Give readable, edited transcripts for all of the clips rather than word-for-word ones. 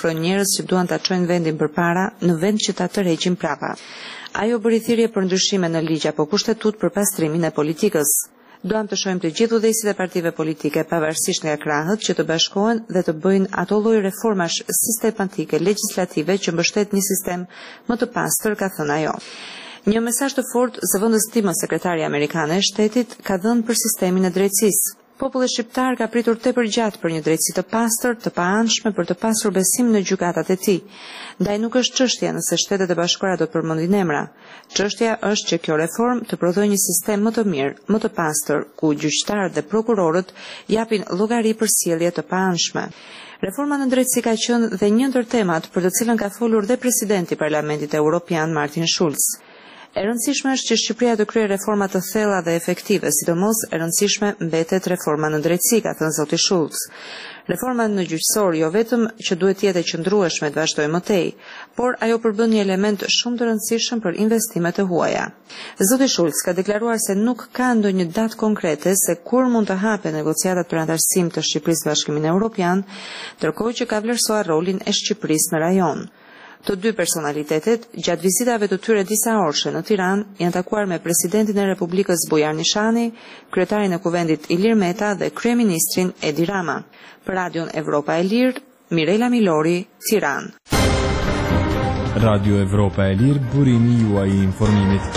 njerëz që duan ta çojnë vendin përpara në vend që ta tërheqin prapa. Ajo bëri thirrje për ndryshime në ligj apo kushtetut për pastrimin e politikës. Duam të shohim të gjithë udhëheqësit e partive politike, pavarësisht nga krahët, që të bashkohen dhe të bëjnë ato lloj reformash sistematike legjislative që mbështet një sistem më të pastër, ka thënë ajo. Një mesazh të fortë zëvendës timën sekretari amerikane e shtetit ka dhënë për sistemin e drejtësisë. Populli shqiptar ka pritur tepër gjatë për një drejtësi të pastër, të paanshme, për të pasur besim në gjykatat e tij. Ndaj nuk është çështja nëse Shtetet e Bashkuara do të përmendin emra. Çështja është që kjo reformë të prodhojë një sistem më të mirë, më të pastër, ku gjyqtarët dhe prokurorët japin llogari për sjellje të paanshme. Reforma në drejtësi ka qenë dhe një ndër temat për të cilën ka folur dhe presidenti i Parlamentit Evropian Martin Schulz. E rëndësishme është që Shqipëria të kryejë reforma të thella dhe efektive, sidomos e rëndësishme mbetet reforma në drejtësi, ka thënë zoti Schulz. Reforma në gjyqësor jo vetëm që duhet të jetë e qëndrueshme të vazhdojë më tej, por ajo përbën një element shumë të rëndësishëm për investimet e huaja. Zoti Schulz ka deklaruar se nuk ka ndonjë datë konkrete se kur mund të hapen negociatat për anëtarësim të Shqipërisë në Bashkimin Evropian, ndërkohë që ka vlerësuar rolin e Shqipërisë në rajon. Të dy personalitetet, gjatë vizitave të tyre disa orëshe në Tiranë, janë takuar me presidentin e Republikës Bujar Nishani, kryetarin e Kuvendit Ilir Meta dhe kryeministrin Edi Rama. Për Radion Evropa e Lirë, Mirela Milori, Tiranë. Radio Evropa e Lirë, burimi juaj i informimit.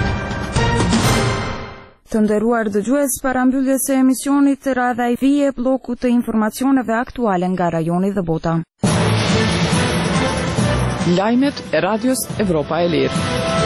Të nderuar dëgjues, para mbylljes së emisionit radha i vije bloku të informacioneve aktuale nga rajoni dhe bota. Lajmet e Radios Evropa e Lirë.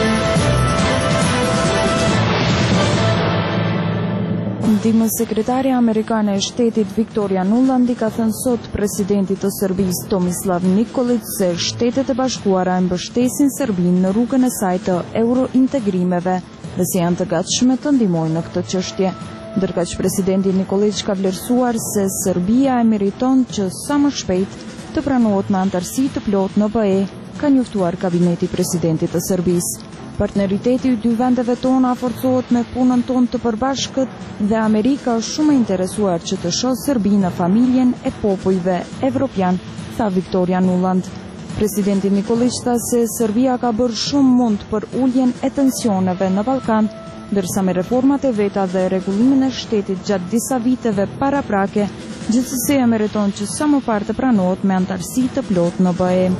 Ndihmës sekretare amerikane e shtetit Victoria Nuland i ka thënë sot presidentit të Serbisë Tomislav Nikolić se Shtetet e Bashkuara e mbështesin Serbinë në rrugën e saj të eurointegrimeve dhe se janë të gatshme të ndihmojnë në këtë çështje. Ndërkaq presidenti Nikolić ka vlerësuar se Serbia e meriton që sa më shpejt të pranohet me anëtarësi të plotë në BE, ka njoftuar kabineti presidentit të Serbisë. Partneriteti i dy vendeve tona forcohet me punën tonë të përbashkët dhe Amerika është shumë e interesuar që të shohë Serbinë në familjen e popujve evropian, tha Victoria Nuland. Presidenti Nikolić tha se Serbia ka bërë shumë mund për uljen e tensioneve në Ballkan, ndërsa me reformat e veta dhe rregullimin e shtetit gjatë disa viteve paraprake, gjithsesi e meriton që sa më parë të pranohet me anëtarësi të plotë në BE.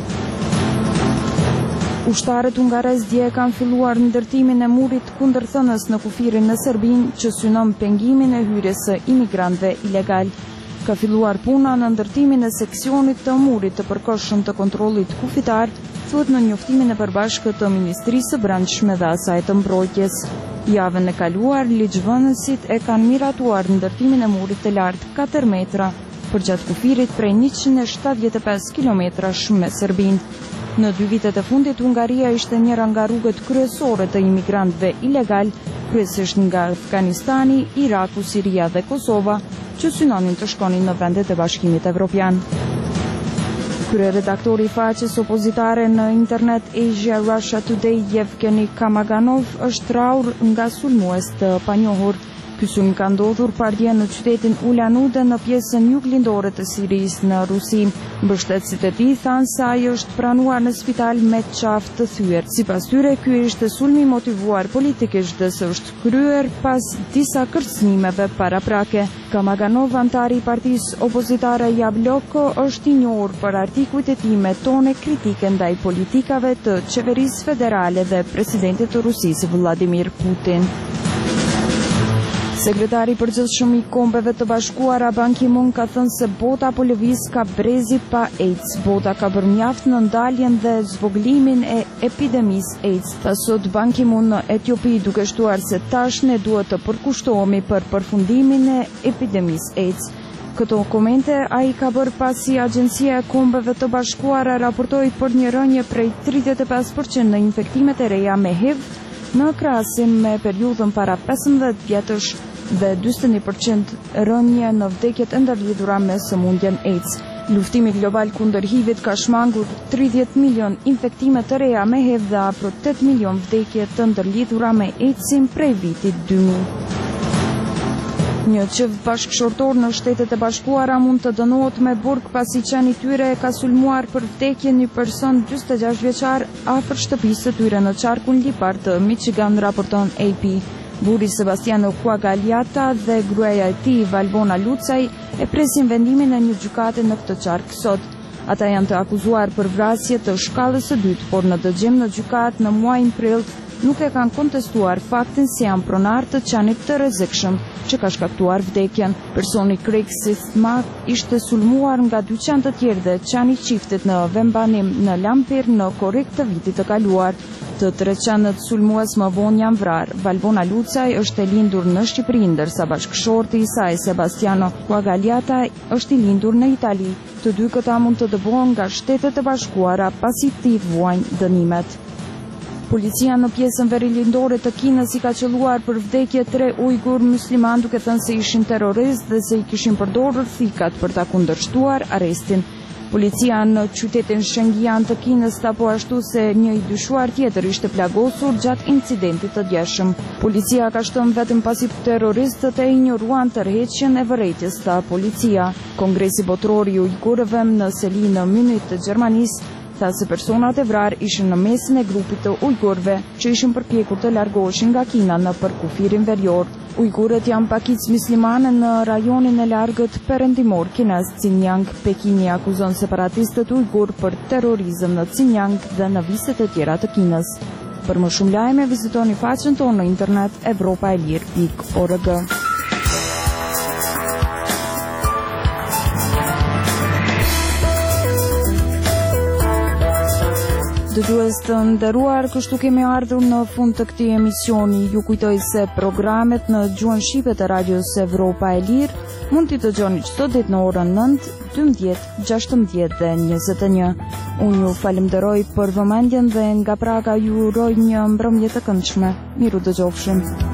Ushtarët hungarez dje kanë filluar ndërtimin e murit kundërthënës në kufirin në Serbinë që synon pengimin e hyrjes së imigrantëve ilegal. Ka filluar puna në ndërtimin e seksionit të murit të përkohshëm të kontrollit kufitar, thuhet në njoftimin e përbashkët të Ministrisë së Brendshme dhe asaj të Mbrojtjes. Javën e kaluar, ligjvënësit e kanë miratuar ndërtimin e murit të lartë 4 metra përgjatë kufirit prej 175 kilometrash me Serbinë. Në 2 vitet e fundit, Hungaria ishte njëra nga rrugët kryesore të imigrantëve ilegal, kryesisht nga Afganistani, Iraku, Siria dhe Kosova, që synonin të shkonin në vendet e Bashkimit Evropian. Kryeredaktori i faqes opozitare në internet Asia Russia Today, Yevgeny Kamaganov, është trahur nga sulmues të panjohur. Ky sulm ka ndodhur pardje në qytetin Ulanude në pjesën juglindore të Sirisë në Rusi. Mbështetësit e tij thanë se ai është pranuar në spital me qafë të thyer. Sipas tyre, ky ishte sulmi motivuar politikisht dhe se është kryer pas disa kërcënimeve paraprake. Kamaganov, antari i partisë opozitare Jabloko, është i njohur për artikujt e tij me tone kritike ndaj politikave të qeverisë federale dhe presidentit të Rusisë Vladimir Putin. Sekretari i përgjithshëm i Kombeve të Bashkuara Ban Ki-moon ka thënë se bota po lëviz ka brezi pa AIDS. Bota ka bërë mjaft në ndaljen dhe zvoglimin e epidemisë AIDS. Tha sot Ban Ki-moon në Etiopi, duke shtuar se tash ne duhet të përkushtohemi për përfundimin e epidemisë AIDS. Këto komente ai ka bërë pasi Agjencia e Kombeve të Bashkuara raportoi për një rënje prej 35% në infektimet e reja me HIV në krahasim me periudhën para 15 vjetësh dhe 41% rënje në vdekjet e ndërlidhura me sëmundjen AIDS. Luftimi global kundër HIV-it ka shmangur 30 milion infektime të reja me HIV dhe afro 8 milion vdekje të ndërlidhura me AIDS-in prej vitit 2000. Një qeft bashkëshortor në Shtetet e Bashkuara mund të dënohet me burg pasi qeni tyre e ka sulmuar për vdekje një person 46 vjeçar afër shtëpisë së tyre në qarkun lipar të Michigan, raporton AP. Burri Sebastiano Quagliata dhe gruaja e tij Valvona Lucaj e presin vendimin e një gjykate në këtë qark sot. Ata janë të akuzuar për vrasje të shkallës së dytë, por në dëgjim në gjykatë në muajin prill nuk e kanë kontestuar faktin se janë pronar të qenit të rrezikshëm që ka shkaktuar vdekjen. Personi Craig Sistmak ishte sulmuar nga dy qenë të tjerë dhe qeni i çiftit në Vembanim në Lampir në korrik të vitit të kaluar. Të tre qenët sulmues më vonë janë vrarë. Valvona Lucaj është e lindur në Shqipëri, ndërsa bashkëshorti i saj Sebastiano Quagliata është i lindur në Itali. Të dy këta mund të dëbohen nga Shtetet e Bashkuara pasi t'i vuajnë dënimet. Policia në pjesën verilindore të Kinës i ka qelluar për vdekje 3 ujgur musliman duke thënë se ishin terroristë dhe se i kishin përdorur thikat për ta kundërshtuar arrestin. Policia në qytetin Shengjian të Kinës ta po ashtu se një i dyshuar tjetër ishte plagosur gjatë incidentit të djeshëm. Policia ka shtënë vetëm pasi terroristët e injoruan tërheqjen e vërejtjes të policia. Kongresi Botror i Ujgurëve në Seli në Munich të Gjermanisë tha se personat e vrarë ishin në mesin e grupit të ujgurve që ishin përpjekur të largoheshin nga Kina në përkufirin verior. Ujgurët janë pakicë muslimane në rajonin e largët perëndimor kinez Xinjiang. Pekini akuzon separatistët ujgur për terrorizëm në Xinjiang dhe në viset e tjera të Kinës. Për më shumë lajme vizitoni faqen tonë në internet evropaelir.org. Dëgjues të nderuar, kështu kemi ardhur në fund të këtij emisioni. Ju kujtoj se programet në gjuhën shqipe të Radios Evropa e Lirë mund t'i dëgjoni çdo ditë në orën 9, 12, 16 dhe 21. Unë ju falenderoj për vëmendjen dhe nga Praga ju uroj një mbrëmje të këndshme. Miru dëgjofshim.